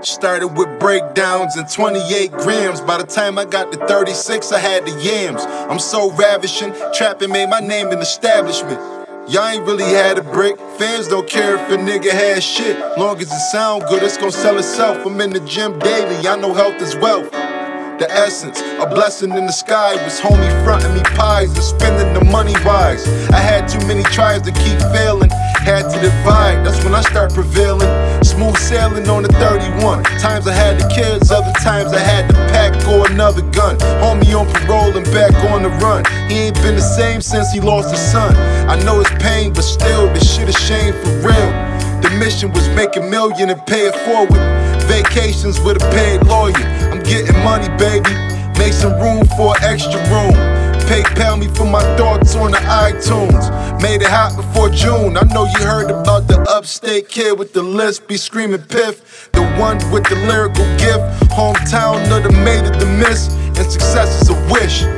Started with breakdowns and 28 grams. By the time I got to 36, I had the yams. I'm so ravishing, trapping made my name an establishment. Y'all ain't really had a brick. Fans don't care if a nigga has shit. Long as it sound good, it's gon' sell itself. I'm in the gym daily, I know health is wealth. The essence, a blessing in the sky was homie frontin' me pies and spending the money wise. I had too many tries to keep failing, had to divide, that's when I start prevailing. Smooth sailing on the 31. Times I had the kids, other times I had to pack or another gun. Homie on parole and back on the run. He ain't been the same since he lost his son. I know it's pain, but still, this shit is shame for real. The mission was make $1 million and pay it forward. Vacations with a paid lawyer. I'm getting money, baby. Make some room for extra room. PayPal me for my thoughts on the iTunes. Made it hot before June. I know you heard about the upstate kid with the list, be screaming piff. The one with the lyrical gift. Hometown of the made it the miss. And success is a wish.